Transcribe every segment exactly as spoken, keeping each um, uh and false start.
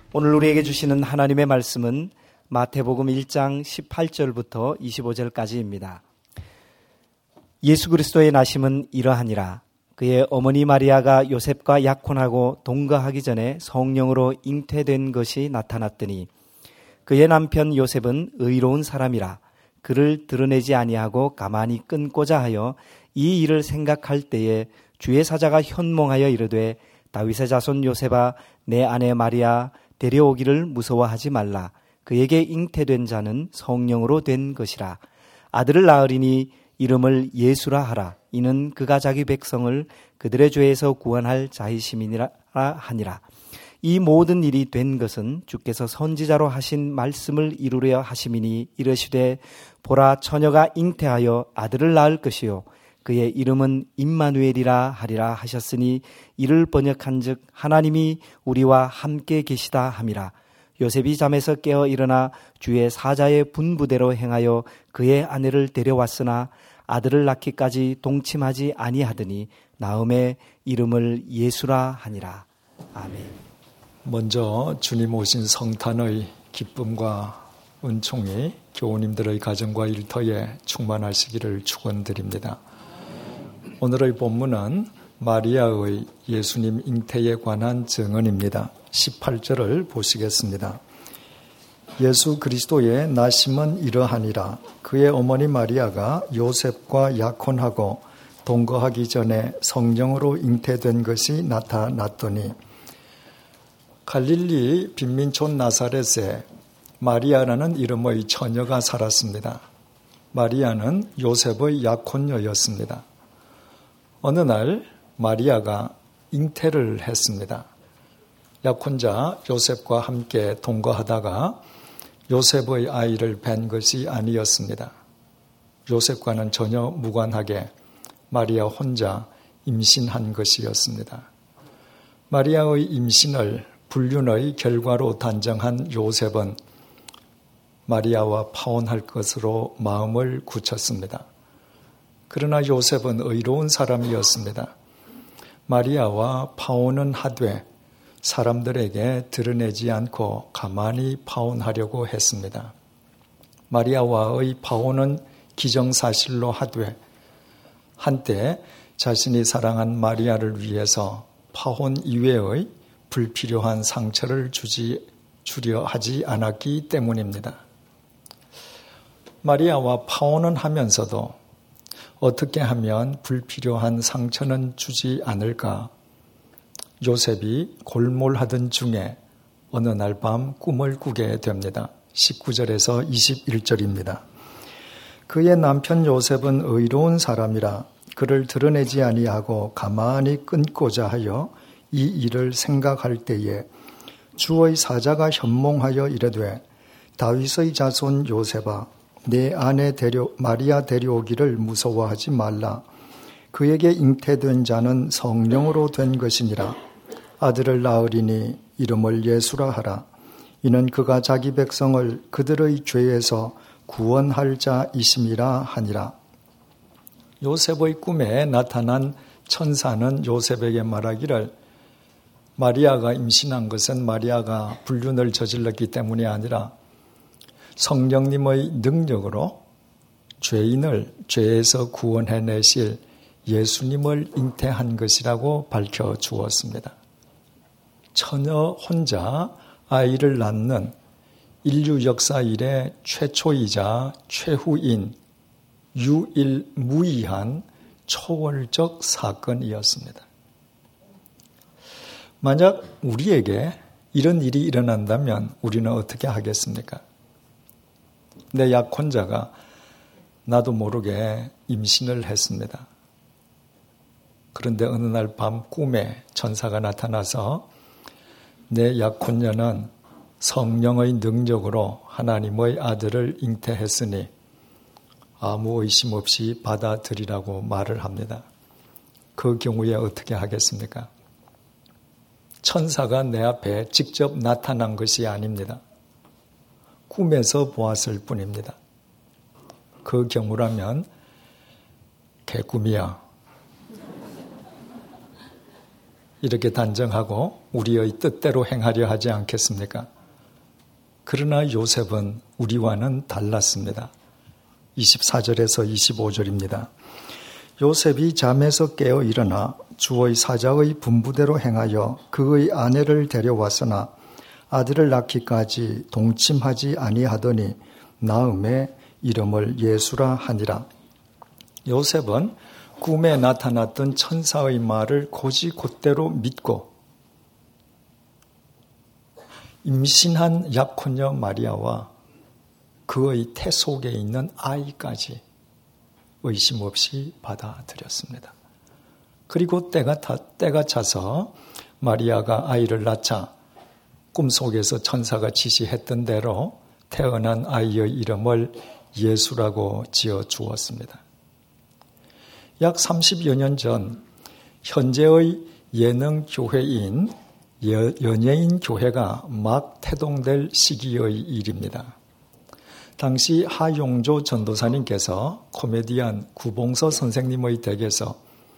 오늘 우리에게 주시는 하나님의 말씀은 마태복음 일 장 십팔 절부터 이십오 절까지입니다. 예수 그리스도의 나심은 이러하니라. 그의 어머니 마리아가 요셉과 약혼하고 동거하기 전에 성령으로 잉태된 것이 나타났더니 그의 남편 요셉은 의로운 사람이라. 그를 드러내지 아니하고 가만히 끊고자 하여 이 일을 생각할 때에 주의 사자가 현몽하여 이르되 다윗의 자손 요셉아, 내 아내 마리아 데려오기를 무서워하지 말라. 그에게 잉태된 자는 성령으로 된 것이라. 아들을 낳으리니 이름을 예수라 하라. 이는 그가 자기 백성을 그들의 죄에서 구원할 자이심이니라 하니라. 이 모든 일이 된 것은 주께서 선지자로 하신 말씀을 이루려 하심이니 이르시되 보라, 처녀가 잉태하여 아들을 낳을 것이요 그의 이름은 임마누엘이라 하리라 하셨으니 이를 번역한즉 하나님이 우리와 함께 계시다 함이라. 요셉이 잠에서 깨어 일어나 주의 사자의 분부대로 행하여 그의 아내를 데려왔으나 아들을 낳기까지 동침하지 아니하더니 나음의 이름을 예수라 하니라. 아멘. 먼저 주님 오신 성탄의 기쁨과 은총이 교우님들의 가정과 일터에 충만하시기를 축원드립니다. 오늘의 본문은 마리아의 예수님 잉태에 관한 증언입니다. 십팔 절을 보시겠습니다. 예수 그리스도의 나심은 이러하니라. 그의 어머니 마리아가 요셉과 약혼하고 동거하기 전에 성령으로 잉태된 것이 나타났더니 갈릴리 빈민촌 나사렛에 마리아라는 이름의 처녀가 살았습니다. 마리아는 요셉의 약혼녀였습니다. 어느 날 마리아가 잉태를 했습니다. 약혼자 요셉과 함께 동거하다가 요셉의 아이를 뵌 것이 아니었습니다. 요셉과는 전혀 무관하게 마리아 혼자 임신한 것이었습니다. 마리아의 임신을 불륜의 결과로 단정한 요셉은 마리아와 파혼할 것으로 마음을 굳혔습니다. 그러나 요셉은 의로운 사람이었습니다. 마리아와 파혼은 하되 사람들에게 드러내지 않고 가만히 파혼하려고 했습니다. 마리아와의 파혼은 기정사실로 하되 한때 자신이 사랑한 마리아를 위해서 파혼 이외의 불필요한 상처를 주지, 주려 하지 않았기 때문입니다. 마리아와 파혼은 하면서도 어떻게 하면 불필요한 상처는 주지 않을까? 요셉이 골몰하던 중에 어느 날 밤 꿈을 꾸게 됩니다. 십구 절에서 이십일 절입니다. 그의 남편 요셉은 의로운 사람이라 그를 드러내지 아니하고 가만히 끊고자 하여 이 일을 생각할 때에 주의 사자가 현몽하여 이르되 다윗의 자손 요셉아, 내 아내 데려, 마리아 데려오기를 무서워하지 말라. 그에게 잉태된 자는 성령으로 된 것이니라. 아들을 낳으리니 이름을 예수라 하라. 이는 그가 자기 백성을 그들의 죄에서 구원할 자이심이라 하니라. 요셉의 꿈에 나타난 천사는 요셉에게 말하기를 마리아가 임신한 것은 마리아가 불륜을 저질렀기 때문이 아니라 성령님의 능력으로 죄인을 죄에서 구원해내실 예수님을 잉태한 것이라고 밝혀주었습니다. 처녀 혼자 아이를 낳는 인류 역사 이래 최초이자 최후인 유일무이한 초월적 사건이었습니다. 만약 우리에게 이런 일이 일어난다면 우리는 어떻게 하겠습니까? 내 약혼자가 나도 모르게 임신을 했습니다. 그런데 어느 날 밤 꿈에 천사가 나타나서 내 약혼녀는 성령의 능력으로 하나님의 아들을 잉태했으니 아무 의심 없이 받아들이라고 말을 합니다. 그 경우에 어떻게 하겠습니까? 천사가 내 앞에 직접 나타난 것이 아닙니다. 꿈에서 보았을 뿐입니다. 그 경우라면 개꿈이야. 이렇게 단정하고 우리의 뜻대로 행하려 하지 않겠습니까? 그러나 요셉은 우리와는 달랐습니다. 이십사 절에서 이십오 절입니다. 요셉이 잠에서 깨어 일어나 주의 사자의 분부대로 행하여 그의 아내를 데려왔으나 아들을 낳기까지 동침하지 아니하더니 나음에 이름을 예수라 하니라. 요셉은 꿈에 나타났던 천사의 말을 곧이곧대로 믿고 임신한 약혼녀 마리아와 그의 태 속에 있는 아이까지 의심 없이 받아들였습니다. 그리고 때가, 타, 때가 차서 마리아가 아이를 낳자 꿈속에서 천사가 지시했던 대로 태어난 아이의 이름을 예수라고 지어 주었습니다. 약 삼십여 년 전 현재의 예능 교회인 연예인 교회가 막 태동될 시기의 일입니다. 당시 하용조 전도사님께서 코미디언 구봉서 선생님의 댁에서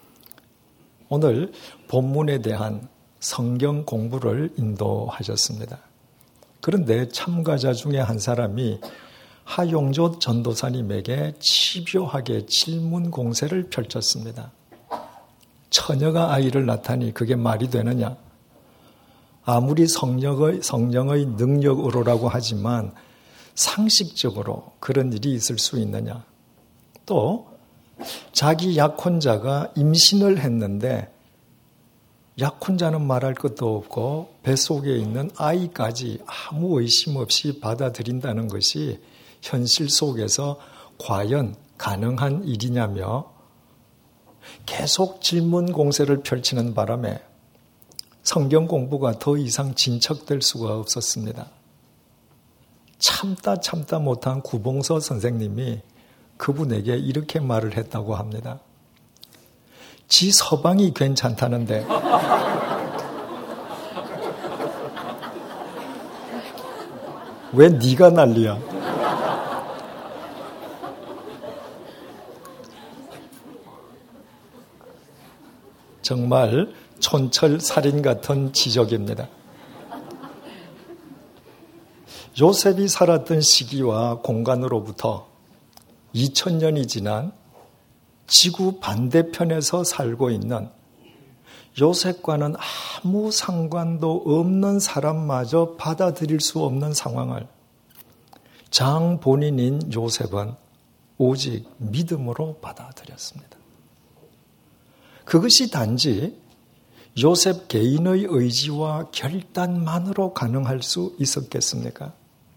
오늘 본문에 대한 성경 공부를 인도하셨습니다. 그런데 참가자 중에 한 사람이 하용조 전도사님에게 집요하게 질문 공세를 펼쳤습니다. 처녀가 아이를 낳다니 그게 말이 되느냐? 아무리 성령의, 성령의 능력으로라고 하지만 상식적으로 그런 일이 있을 수 있느냐? 또 자기 약혼자가 임신을 했는데 약혼자는 말할 것도 없고 뱃속에 있는 아이까지 아무 의심 없이 받아들인다는 것이 현실 속에서 과연 가능한 일이냐며 계속 질문 공세를 펼치는 바람에 성경 공부가 더 이상 진척될 수가 없었습니다. 참다 참다 못한 구봉서 선생님이 그분에게 이렇게 말을 했다고 합니다. 지 서방이 괜찮다는데 왜 네가 난리야? 정말 촌철살인 같은 지적입니다. 요셉이 살았던 시기와 공간으로부터 이천 년이 지난 지구 반대편에서 살고 있는 요셉과는 아무 상관도 없는 사람마저 받아들일 수 없는 상황을 장 본인인 요셉은 오직 믿음으로 받아들였습니다. 그것이 단지 요셉 개인의 의지와 결단만으로 가능할 수 있었겠습니까?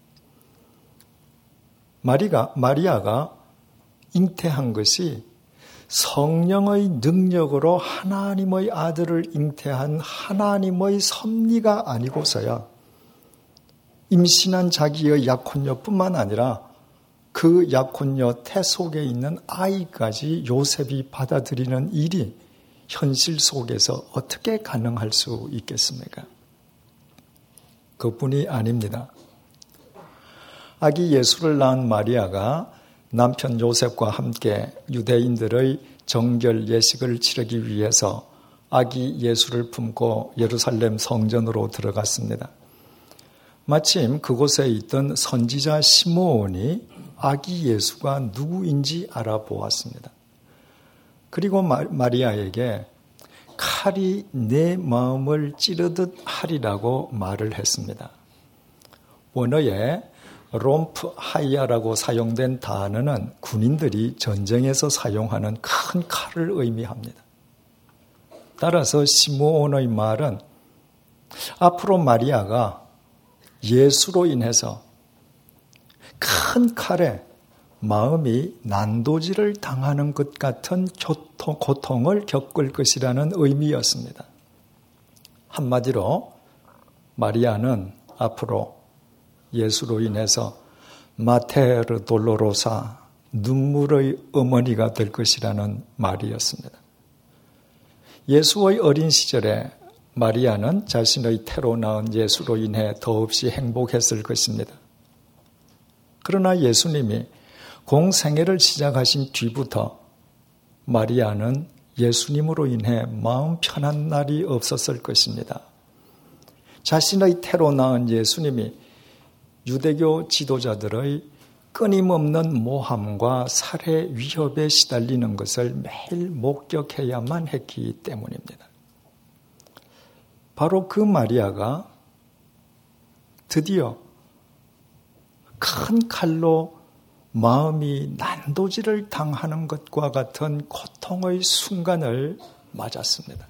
마리가, 마리아가 잉태한 것이 성령의 능력으로 하나님의 아들을 잉태한 하나님의 섭리가 아니고서야 임신한 자기의 약혼녀뿐만 아니라 그 약혼녀 태 속에 있는 아이까지 요셉이 받아들이는 일이 현실 속에서 어떻게 가능할 수 있겠습니까? 그뿐이 아닙니다. 아기 예수를 낳은 마리아가 남편 요셉과 함께 유대인들의 정결 예식을 치르기 위해서 아기 예수를 품고 예루살렘 성전으로 들어갔습니다. 마침 그곳에 있던 선지자 시므온이 아기 예수가 누구인지 알아보았습니다. 그리고 마리아에게 칼이 내 마음을 찌르듯 하리라고 말을 했습니다. 원어에 롬프 하이아라고 사용된 단어는 군인들이 전쟁에서 사용하는 큰 칼을 의미합니다. 따라서 시므온의 말은 앞으로 마리아가 예수로 인해서 큰 칼에 마음이 난도질을 당하는 것 같은 고통, 고통을 겪을 것이라는 의미였습니다. 한마디로 마리아는 앞으로 예수로 인해서 마테르 돌로로사, 눈물의 어머니가 될 것이라는 말이었습니다. 예수의 어린 시절에 마리아는 자신의 태로 낳은 예수로 인해 더없이 행복했을 것입니다. 그러나 예수님이 공생애를 시작하신 뒤부터 마리아는 예수님으로 인해 마음 편한 날이 없었을 것입니다. 자신의 태로 낳은 예수님이 유대교 지도자들의 끊임없는 모함과 살해 위협에 시달리는 것을 매일 목격해야만 했기 때문입니다. 바로 그 마리아가 드디어 큰 칼로 마음이 난도질을 당하는 것과 같은 고통의 순간을 맞았습니다.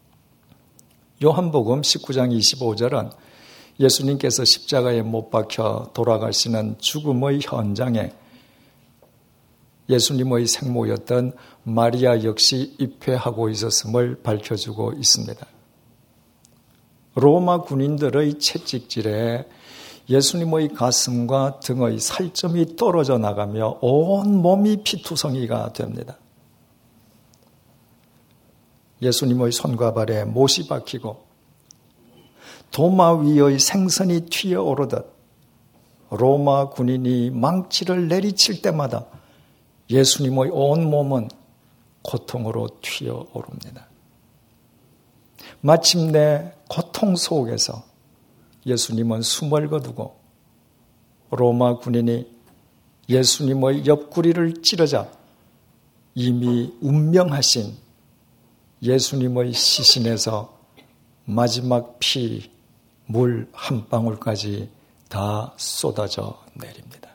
요한복음 십구 장 이십오 절은 예수님께서 십자가에 못 박혀 돌아가시는 죽음의 현장에 예수님의 생모였던 마리아 역시 입회하고 있었음을 밝혀주고 있습니다. 로마 군인들의 채찍질에 예수님의 가슴과 등의 살점이 떨어져 나가며 온 몸이 피투성이가 됩니다. 예수님의 손과 발에 못이 박히고 도마 위의 생선이 튀어오르듯 로마 군인이 망치를 내리칠 때마다 예수님의 온 몸은 고통으로 튀어오릅니다. 마침내 고통 속에서 예수님은 숨을 거두고 로마 군인이 예수님의 옆구리를 찌르자 이미 운명하신 예수님의 시신에서 마지막 피, 물 한 방울까지 다 쏟아져 내립니다.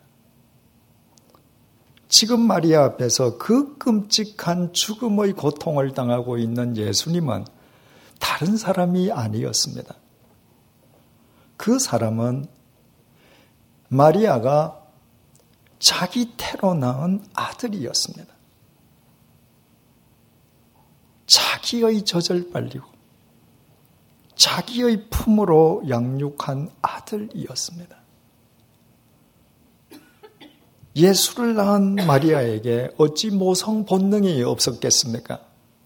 지금 마리아 앞에서 그 끔찍한 죽음의 고통을 당하고 있는 예수님은 다른 사람이 아니었습니다. 그 사람은 마리아가 자기 태로 낳은 아들이었습니다. 자기의 젖을 빨리고 자기의 품으로 양육한 아들이었습니다. 예수를 낳은 마리아에게 어찌 모성 본능이 없었겠습니까?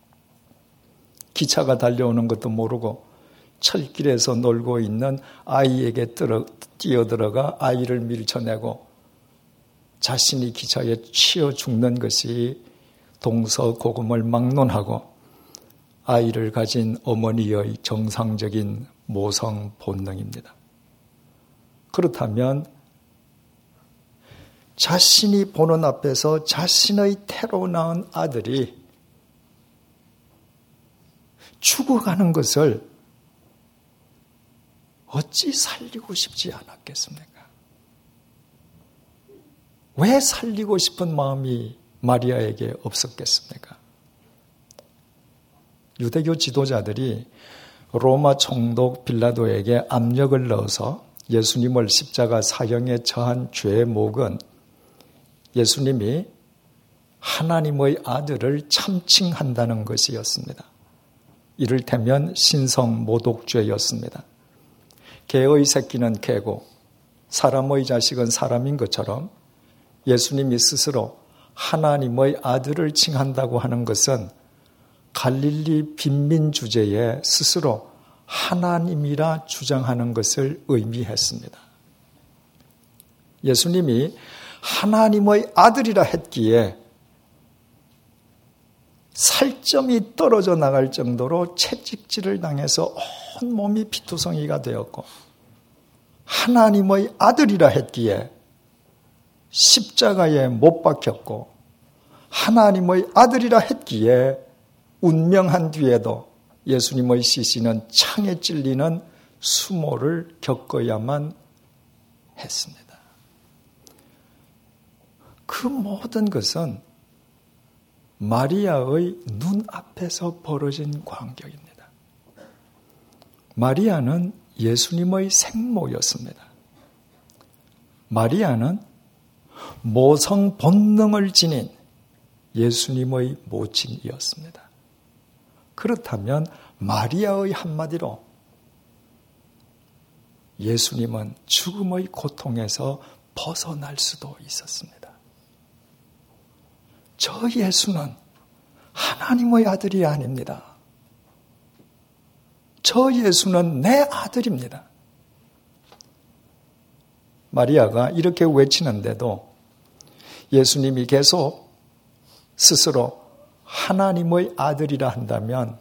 기차가 달려오는 것도 모르고 철길에서 놀고 있는 아이에게 뛰어들어가 아이를 밀쳐내고 자신이 기차에 치여 죽는 것이 동서고금을 막론하고 아이를 가진 어머니의 정상적인 모성 본능입니다. 그렇다면 자신이 보는 앞에서 자신의 태로 낳은 아들이 죽어가는 것을 어찌 살리고 싶지 않았겠습니까? 왜 살리고 싶은 마음이 마리아에게 없었겠습니까? 유대교 지도자들이 로마 총독 빌라도에게 압력을 넣어서 예수님을 십자가 사형에 처한 죄목은 예수님이 하나님의 아들을 참칭한다는 것이었습니다. 이를테면 신성 모독죄였습니다. 개의 새끼는 개고 사람의 자식은 사람인 것처럼 예수님이 스스로 하나님의 아들을 칭한다고 하는 것은 갈릴리 빈민 주제에 스스로 하나님이라 주장하는 것을 의미했습니다. 예수님이 하나님의 아들이라 했기에 살점이 떨어져 나갈 정도로 채찍질을 당해서 온 몸이 피투성이가 되었고 하나님의 아들이라 했기에 십자가에 못 박혔고 하나님의 아들이라 했기에 운명한 뒤에도 예수님의 시신은 창에 찔리는 수모를 겪어야만 했습니다. 그 모든 것은 마리아의 눈앞에서 벌어진 광경입니다. 마리아는 예수님의 생모였습니다. 마리아는 모성 본능을 지닌 예수님의 모친이었습니다. 그렇다면 마리아의 한마디로 예수님은 죽음의 고통에서 벗어날 수도 있었습니다. 저 예수는 하나님의 아들이 아닙니다. 저 예수는 내 아들입니다. 마리아가 이렇게 외치는데도 예수님이 계속 스스로 하나님의 아들이라 한다면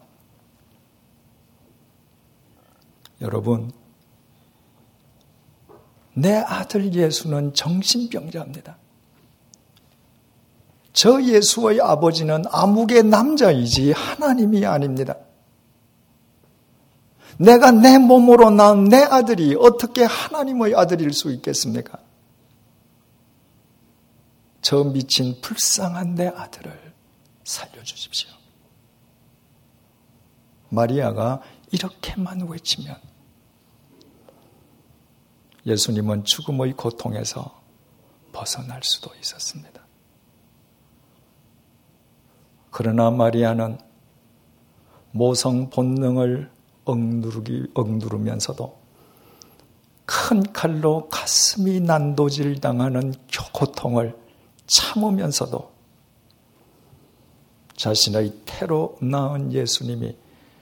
여러분, 내 아들 예수는 정신병자입니다. 저 예수의 아버지는 암흑의 남자이지 하나님이 아닙니다. 내가 내 몸으로 낳은 내 아들이 어떻게 하나님의 아들일 수 있겠습니까? 저 미친 불쌍한 내 아들을 살려주십시오. 마리아가 이렇게만 외치면 예수님은 죽음의 고통에서 벗어날 수도 있었습니다. 그러나 마리아는 모성 본능을 억누르기, 억누르면서도 큰 칼로 가슴이 난도질 당하는 고통을 참으면서도 자신의 태로 낳은 예수님이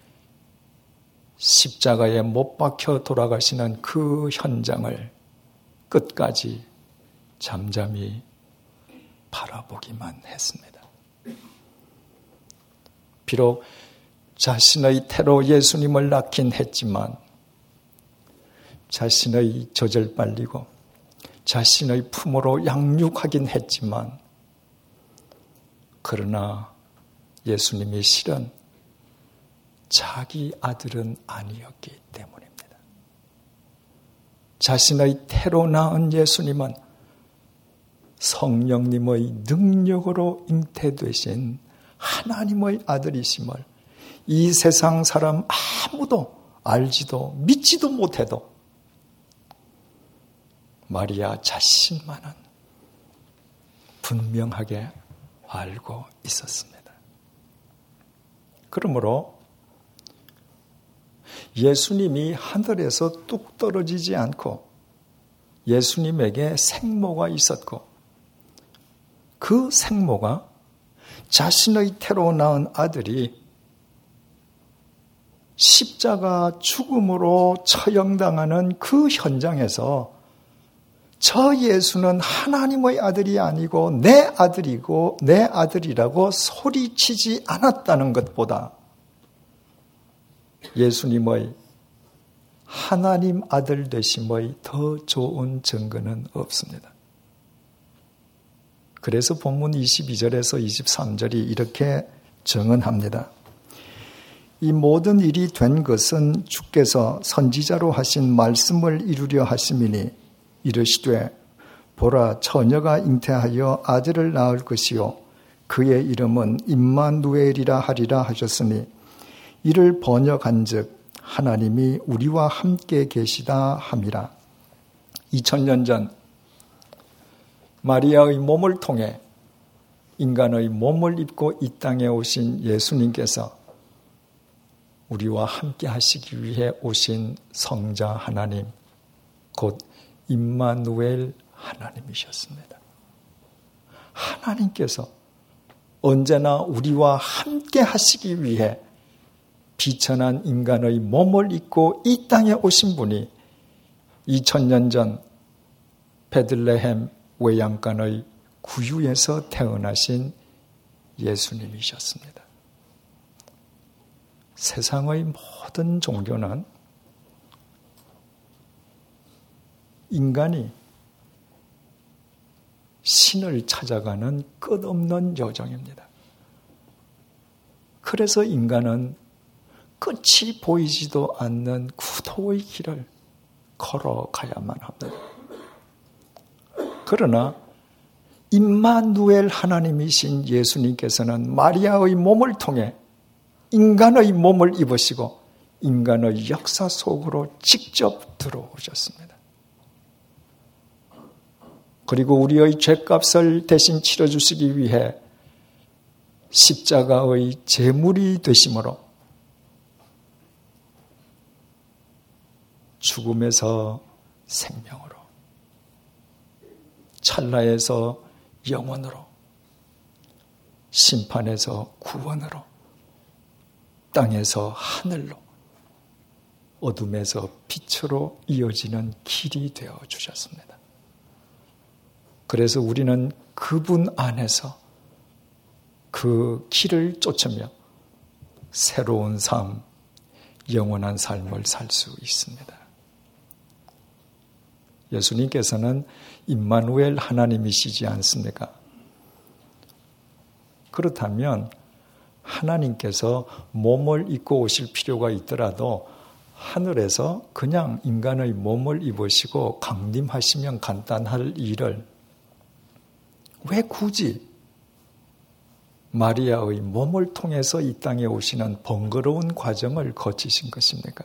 십자가에 못 박혀 돌아가시는 그 현장을 끝까지 잠잠히 바라보기만 했습니다. 비록 자신의 태로 예수님을 낳긴 했지만 자신의 젖을 빨리고 자신의 품으로 양육하긴 했지만 그러나 예수님이 실은 자기 아들은 아니었기 때문입니다. 자신의 태로 낳은 예수님은 성령님의 능력으로 잉태되신 하나님의 아들이심을 이 세상 사람 아무도 알지도 믿지도 못해도 마리아 자신만은 분명하게 알고 있었습니다. 그러므로 예수님이 하늘에서 뚝 떨어지지 않고 예수님에게 생모가 있었고 그 생모가 자신의 태로 낳은 아들이 십자가 죽음으로 처형당하는 그 현장에서 저 예수는 하나님의 아들이 아니고 내 아들이고 내 아들이라고 소리치지 않았다는 것보다 예수님의 하나님 아들 되심의 더 좋은 증거는 없습니다. 그래서 본문 이십이 절에서 이십삼 절이 이렇게 증언합니다. 이 모든 일이 된 것은 주께서 선지자로 하신 말씀을 이루려 하심이니 이르시되 보라 처녀가 잉태하여 아들을 낳을 것이요 그의 이름은 임마누엘이라 하리라 하셨으니 이를 번역한즉 하나님이 우리와 함께 계시다 함이라. 이천 년 전 마리아의 몸을 통해 인간의 몸을 입고 이 땅에 오신 예수님께서 우리와 함께 하시기 위해 오신 성자 하나님, 곧 임마누엘 하나님이셨습니다. 하나님께서 언제나 우리와 함께 하시기 위해 비천한 인간의 몸을 입고 이 땅에 오신 분이 이천 년 전 베들레헴 외양간의 구유에서 태어나신 예수님이셨습니다. 세상의 모든 종교는 인간이 신을 찾아가는 끝없는 여정입니다. 그래서 인간은 끝이 보이지도 않는 구도의 길을 걸어가야만 합니다. 그러나 임마누엘 하나님이신 예수님께서는 마리아의 몸을 통해 인간의 몸을 입으시고 인간의 역사 속으로 직접 들어오셨습니다. 그리고 우리의 죄값을 대신 치러주시기 위해 십자가의 제물이 되심으로 죽음에서 생명으로, 찰나에서 영원으로, 심판에서 구원으로, 땅에서 하늘로, 어둠에서 빛으로 이어지는 길이 되어 주셨습니다. 그래서 우리는 그분 안에서 그 길을 쫓으며 새로운 삶, 영원한 삶을 살 수 있습니다. 예수님께서는 임마누엘 하나님이시지 않습니까? 그렇다면 하나님께서 몸을 입고 오실 필요가 있더라도 하늘에서 그냥 인간의 몸을 입으시고 강림하시면 간단할 일을 왜 굳이 마리아의 몸을 통해서 이 땅에 오시는 번거로운 과정을 거치신 것입니까?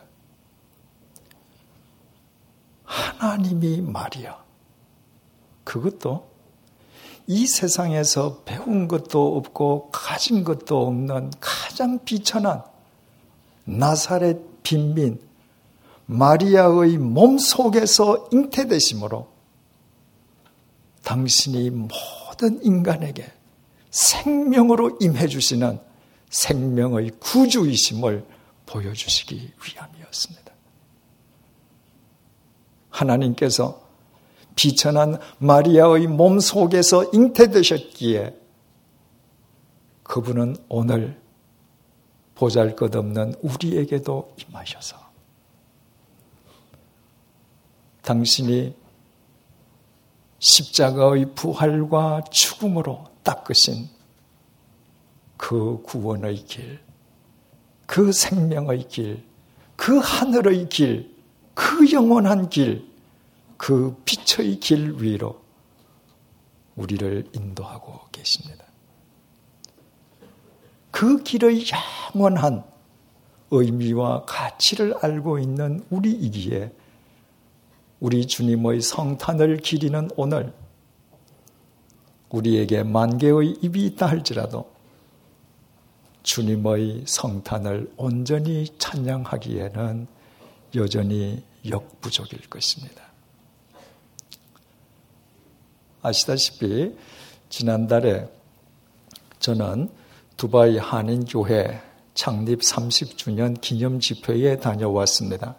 하나님이 마리아, 그것도 이 세상에서 배운 것도 없고 가진 것도 없는 가장 비천한 나사렛 빈민 마리아의 몸 속에서 잉태되심으로 당신이 모든 인간에게 생명으로 임해주시는 생명의 구주이심을 보여주시기 위함이었습니다. 하나님께서 비천한 마리아의 몸 속에서 잉태되셨기에 그분은 오늘 보잘것없는 우리에게도 임하셔서 당신이 십자가의 부활과 죽음으로 닦으신 그 구원의 길, 그 생명의 길, 그 하늘의 길, 그 영원한 길, 그 빛의 길 위로 우리를 인도하고 계십니다. 그 길의 영원한 의미와 가치를 알고 있는 우리이기에 우리 주님의 성탄을 기리는 오늘 우리에게 만 개의 입이 있다 할지라도 주님의 성탄을 온전히 찬양하기에는 여전히 역부족일 것입니다. 아시다시피 지난달에 저는 두바이 한인교회 창립 삼십 주년 기념 집회에 다녀왔습니다.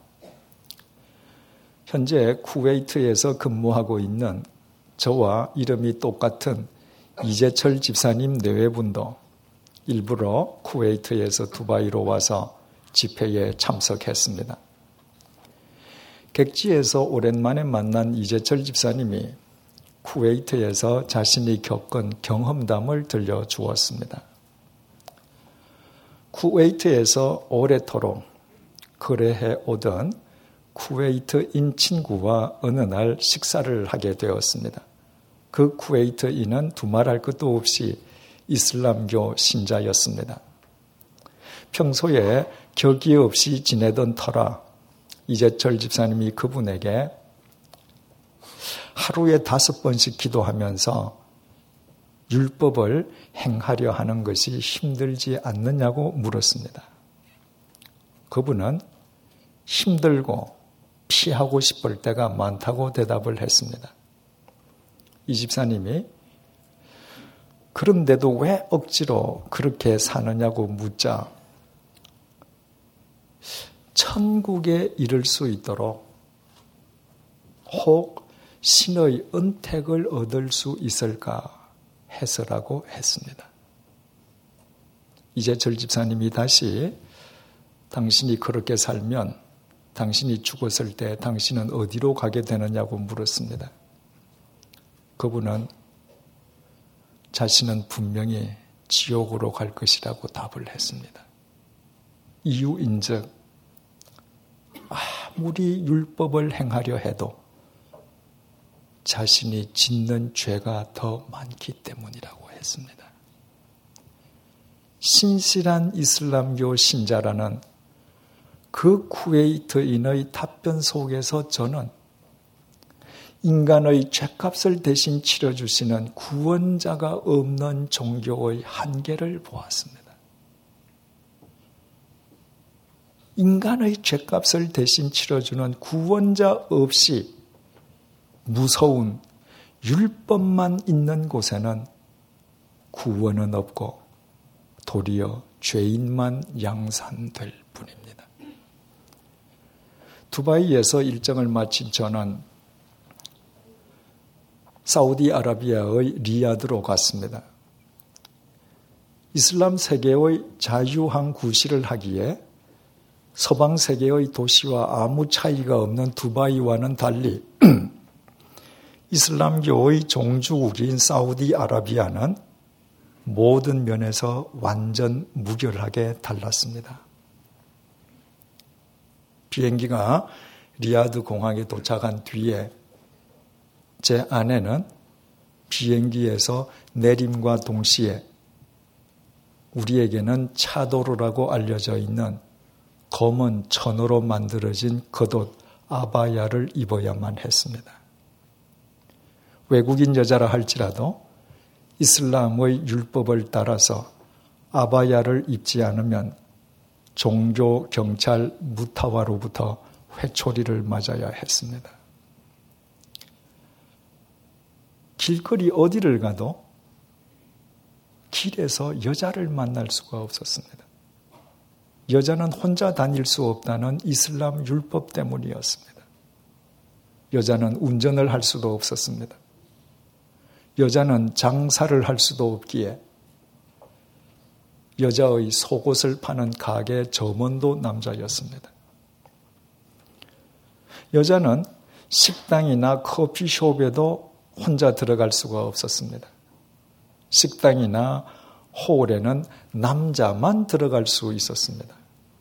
현재 쿠웨이트에서 근무하고 있는 저와 이름이 똑같은 이재철 집사님 내외분도 일부러 쿠웨이트에서 두바이로 와서 집회에 참석했습니다. 객지에서 오랜만에 만난 이재철 집사님이 쿠웨이트에서 자신이 겪은 경험담을 들려주었습니다. 쿠웨이트에서 오래도록 거래해 오던 쿠웨이트인 친구와 어느 날 식사를 하게 되었습니다. 그 쿠웨이트인은 두말할 것도 없이 이슬람교 신자였습니다. 평소에 격이 없이 지내던 터라 이재철 집사님이 그분에게 하루에 다섯 번씩 기도하면서 율법을 행하려 하는 것이 힘들지 않느냐고 물었습니다. 그분은 힘들고 피하고 싶을 때가 많다고 대답을 했습니다. 이 집사님이 그런데도 왜 억지로 그렇게 사느냐고 묻자 천국에 이를 수 있도록 혹 신의 은택을 얻을 수 있을까 해서라고 했습니다. 이재철 집사님이 다시 당신이 그렇게 살면 당신이 죽었을 때 당신은 어디로 가게 되느냐고 물었습니다. 그분은 자신은 분명히 지옥으로 갈 것이라고 답을 했습니다. 이유인즉 아무리 율법을 행하려 해도 자신이 짓는 죄가 더 많기 때문이라고 했습니다. 신실한 이슬람교 신자라는 그 쿠웨이트인의 답변 속에서 저는 인간의 죄값을 대신 치러주시는 구원자가 없는 종교의 한계를 보았습니다. 인간의 죄값을 대신 치러주는 구원자 없이 무서운 율법만 있는 곳에는 구원은 없고 도리어 죄인만 양산될 뿐입니다. 두바이에서 일정을 마친 저는 사우디아라비아의 리야드로 갔습니다. 이슬람 세계의 자유한 구실을 하기에 서방 세계의 도시와 아무 차이가 없는 두바이와는 달리 이슬람교의 종주국인 사우디아라비아는 모든 면에서 완전 무결하게 달랐습니다. 비행기가 리야드 공항에 도착한 뒤에 제 아내는 비행기에서 내림과 동시에 우리에게는 차도르라고 알려져 있는 검은 천으로 만들어진 겉옷 아바야를 입어야만 했습니다. 외국인 여자라 할지라도 이슬람의 율법을 따라서 아바야를 입지 않으면 종교 경찰 무타와로부터 회초리를 맞아야 했습니다. 길거리 어디를 가도 길에서 여자를 만날 수가 없었습니다. 여자는 혼자 다닐 수 없다는 이슬람 율법 때문이었습니다. 여자는 운전을 할 수도 없었습니다. 여자는 장사를 할 수도 없기에 여자의 속옷을 파는 가게 점원도 남자였습니다. 여자는 식당이나 커피숍에도 혼자 들어갈 수가 없었습니다. 식당이나 홀에는 남자만 들어갈 수 있었습니다.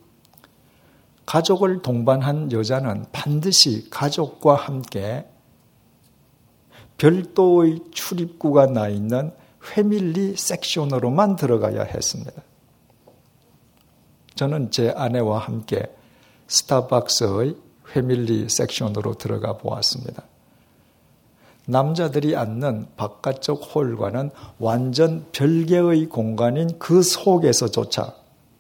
가족을 동반한 여자는 반드시 가족과 함께 별도의 출입구가 나 있는 패밀리 섹션으로만 들어가야 했습니다. 저는 제 아내와 함께 스타벅스의 패밀리 섹션으로 들어가 보았습니다. 남자들이 앉는 바깥쪽 홀과는 완전 별개의 공간인 그 속에서조차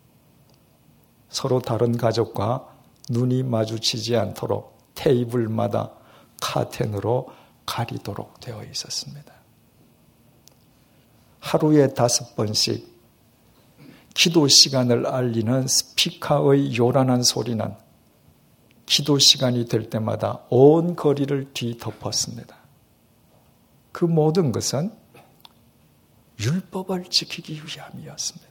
서로 다른 가족과 눈이 마주치지 않도록 테이블마다 카텐으로 가리도록 되어 있었습니다. 하루에 다섯 번씩 기도 시간을 알리는 스피커의 요란한 소리는 기도 시간이 될 때마다 온 거리를 뒤덮었습니다. 그 모든 것은 율법을 지키기 위함이었습니다.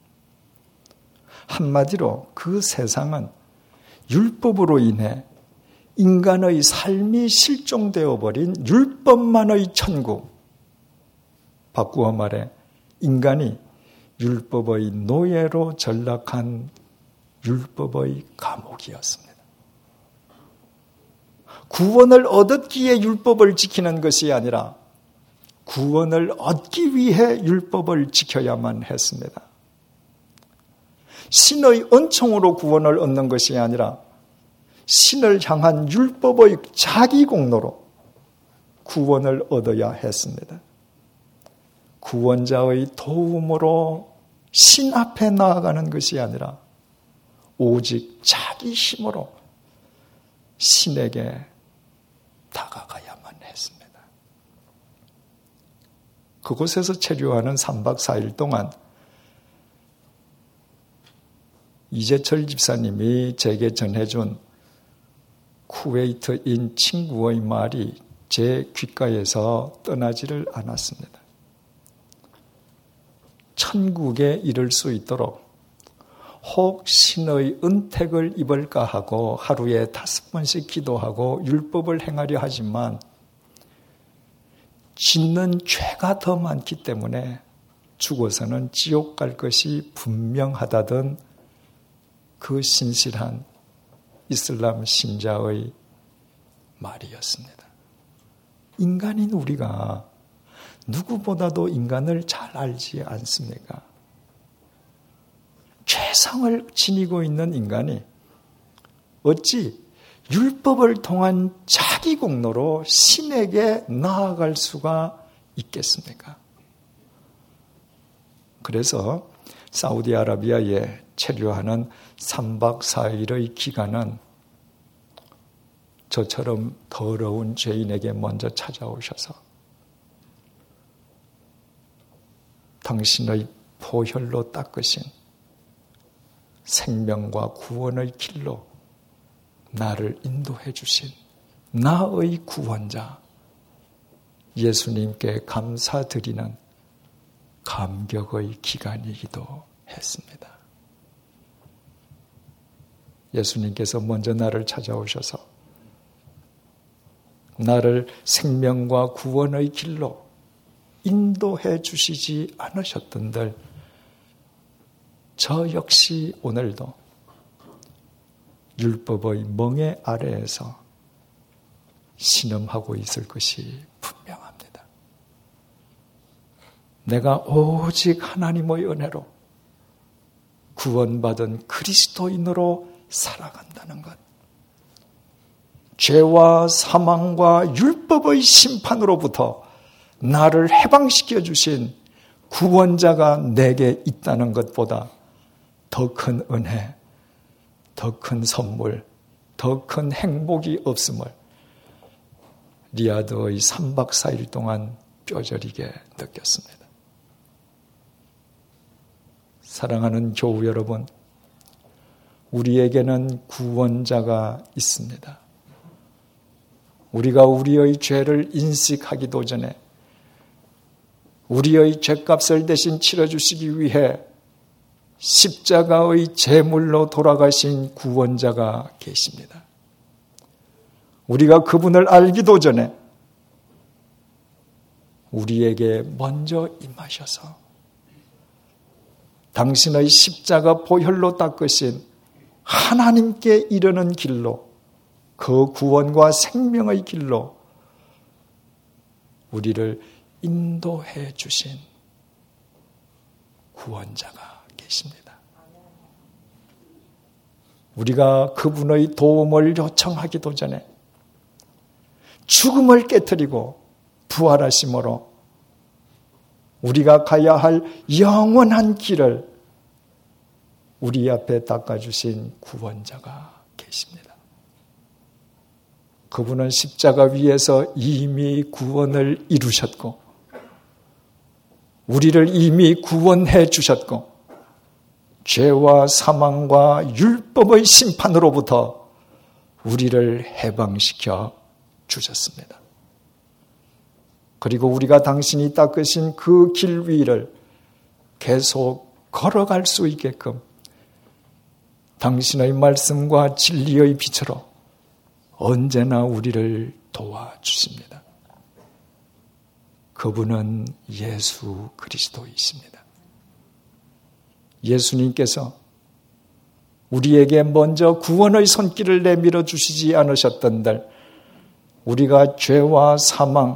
한마디로 그 세상은 율법으로 인해 인간의 삶이 실종되어 버린 율법만의 천국, 바꾸어 말해 인간이 율법의 노예로 전락한 율법의 감옥이었습니다. 구원을 얻었기에 율법을 지키는 것이 아니라 구원을 얻기 위해 율법을 지켜야만 했습니다. 신의 은총으로 구원을 얻는 것이 아니라 신을 향한 율법의 자기 공로로 구원을 얻어야 했습니다. 구원자의 도움으로 신 앞에 나아가는 것이 아니라 오직 자기 힘으로 신에게 다가가야만 했습니다. 그곳에서 체류하는 삼 박 사 일 동안 이재철 집사님이 제게 전해준 쿠웨이트인 친구의 말이 제 귓가에서 떠나지를 않았습니다. 천국에 이를 수 있도록 혹 신의 은택을 입을까 하고 하루에 다섯 번씩 기도하고 율법을 행하려 하지만 짓는 죄가 더 많기 때문에 죽어서는 지옥 갈 것이 분명하다던 그 신실한 이슬람 신자의 말이었습니다. 인간인 우리가 누구보다도 인간을 잘 알지 않습니까? 죄성을 지니고 있는 인간이 어찌 율법을 통한 자기 공로로 신에게 나아갈 수가 있겠습니까? 그래서 사우디아라비아에 체류하는 삼 박 사 일의 기간은 저처럼 더러운 죄인에게 먼저 찾아오셔서 당신의 포혈로 닦으신 생명과 구원의 길로 나를 인도해 주신 나의 구원자 예수님께 감사드리는 감격의 기간이기도 했습니다. 예수님께서 먼저 나를 찾아오셔서 나를 생명과 구원의 길로 인도해 주시지 않으셨던들 저 역시 오늘도 율법의 멍에 아래에서 신음하고 있을 것이 분명합니다. 내가 오직 하나님의 은혜로 구원받은 그리스도인으로 살아간다는 것, 죄와 사망과 율법의 심판으로부터 나를 해방시켜 주신 구원자가 내게 있다는 것보다 더 큰 은혜, 더 큰 선물, 더 큰 행복이 없음을 리야드의 삼 박 사 일 동안 뼈저리게 느꼈습니다. 사랑하는 교우 여러분, 우리에게는 구원자가 있습니다. 우리가 우리의 죄를 인식하기도 전에 우리의 죄값을 대신 치러주시기 위해 십자가의 제물로 돌아가신 구원자가 계십니다. 우리가 그분을 알기도 전에 우리에게 먼저 임하셔서 당신의 십자가 보혈로 닦으신 하나님께 이르는 길로, 그 구원과 생명의 길로 우리를 인도해 주신 구원자가 계십니다. 우리가 그분의 도움을 요청하기도 전에 죽음을 깨뜨리고 부활하심으로 우리가 가야 할 영원한 길을 우리 앞에 닦아주신 구원자가 계십니다. 그분은 십자가 위에서 이미 구원을 이루셨고 우리를 이미 구원해 주셨고 죄와 사망과 율법의 심판으로부터 우리를 해방시켜 주셨습니다. 그리고 우리가 당신이 닦으신 그 길 위를 계속 걸어갈 수 있게끔 당신의 말씀과 진리의 빛으로 언제나 우리를 도와주십니다. 그분은 예수 그리스도이십니다. 예수님께서 우리에게 먼저 구원의 손길을 내밀어 주시지 않으셨던들 우리가 죄와 사망,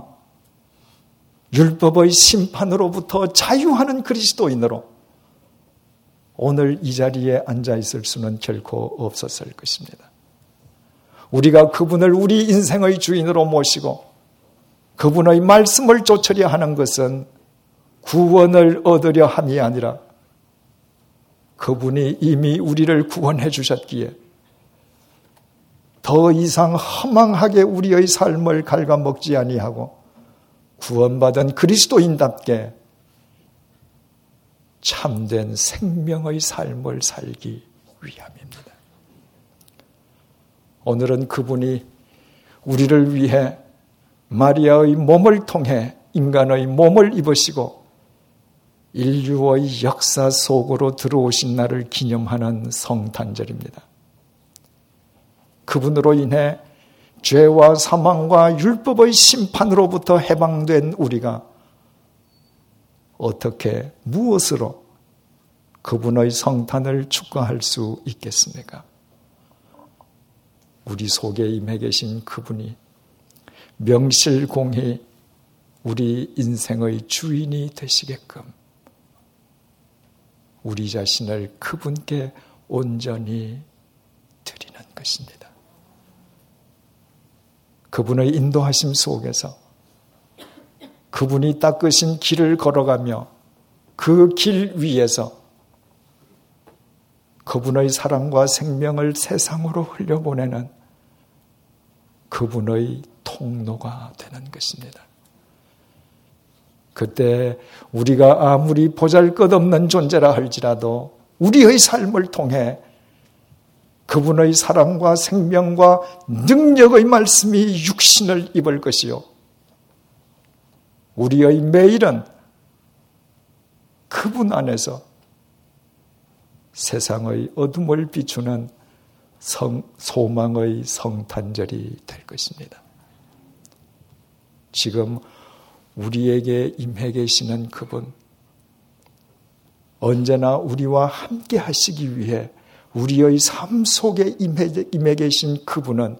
율법의 심판으로부터 자유하는 그리스도인으로 오늘 이 자리에 앉아 있을 수는 결코 없었을 것입니다. 우리가 그분을 우리 인생의 주인으로 모시고 그분의 말씀을 쫓으려 하는 것은 구원을 얻으려 함이 아니라 그분이 이미 우리를 구원해 주셨기에 더 이상 허망하게 우리의 삶을 갉아먹지 아니하고 구원받은 그리스도인답게 참된 생명의 삶을 살기 위함입니다. 오늘은 그분이 우리를 위해 마리아의 몸을 통해 인간의 몸을 입으시고 인류의 역사 속으로 들어오신 날을 기념하는 성탄절입니다. 그분으로 인해 죄와 사망과 율법의 심판으로부터 해방된 우리가 어떻게 무엇으로 그분의 성탄을 축하할 수 있겠습니까? 우리 속에 임해 계신 그분이 명실공히 우리 인생의 주인이 되시게끔 우리 자신을 그분께 온전히 드리는 것입니다. 그분의 인도하심 속에서 그분이 닦으신 길을 걸어가며 그 길 위에서 그분의 사랑과 생명을 세상으로 흘려보내는 그분의 통로가 되는 것입니다. 그때 우리가 아무리 보잘것없는 존재라 할지라도 우리의 삶을 통해 그분의 사랑과 생명과 능력의 말씀이 육신을 입을 것이요 우리의 매일은 그분 안에서 세상의 어둠을 비추는 성, 소망의 성탄절이 될 것입니다. 지금 우리에게 임해 계시는 그분, 언제나 우리와 함께 하시기 위해 우리의 삶 속에 임해, 임해 계신 그분은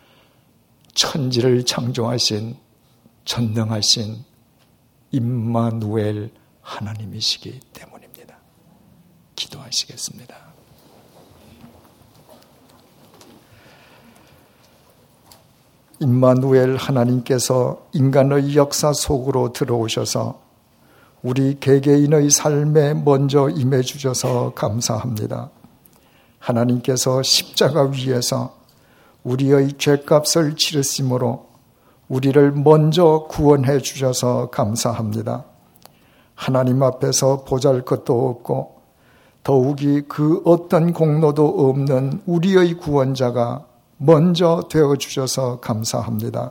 천지를 창조하신 전능하신 임마누엘 하나님이시기 때문입니다. 기도하시겠습니다. 임마누엘 하나님께서 인간의 역사 속으로 들어오셔서 우리 개개인의 삶에 먼저 임해 주셔서 감사합니다. 하나님께서 십자가 위에서 우리의 죄값을 치르심으로 우리를 먼저 구원해 주셔서 감사합니다. 하나님 앞에서 보잘것도 없고 더욱이 그 어떤 공로도 없는 우리의 구원자가 먼저 되어주셔서 감사합니다.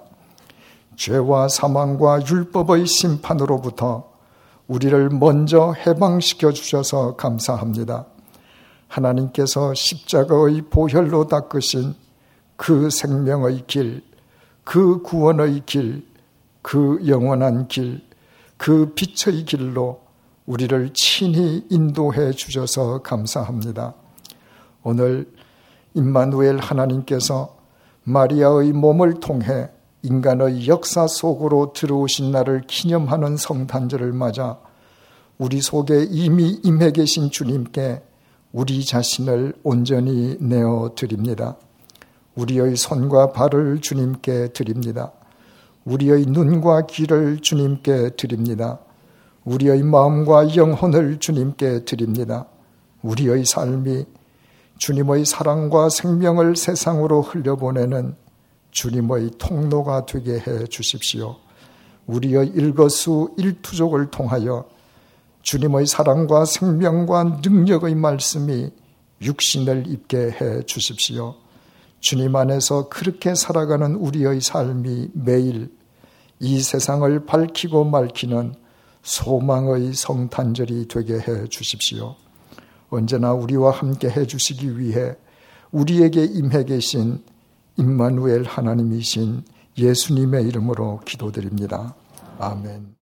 죄와 사망과 율법의 심판으로부터 우리를 먼저 해방시켜 주셔서 감사합니다. 하나님께서 십자가의 보혈로 닦으신 그 생명의 길, 그 구원의 길, 그 영원한 길, 그 빛의 길로 우리를 친히 인도해 주셔서 감사합니다. 오늘 임마누엘 하나님께서 마리아의 몸을 통해 인간의 역사 속으로 들어오신 날을 기념하는 성탄절을 맞아 우리 속에 이미 임해 계신 주님께 우리 자신을 온전히 내어드립니다. 우리의 손과 발을 주님께 드립니다. 우리의 눈과 귀를 주님께 드립니다. 우리의 마음과 영혼을 주님께 드립니다. 우리의 삶이 주님의 사랑과 생명을 세상으로 흘려보내는 주님의 통로가 되게 해 주십시오. 우리의 일거수일투족을 통하여 주님의 사랑과 생명과 능력의 말씀이 육신을 입게 해 주십시오. 주님 안에서 그렇게 살아가는 우리의 삶이 매일 이 세상을 밝히고 맑히는 소망의 성탄절이 되게 해 주십시오. 언제나 우리와 함께 해 주시기 위해 우리에게 임해 계신 임마누엘 하나님이신 예수님의 이름으로 기도드립니다. 아멘.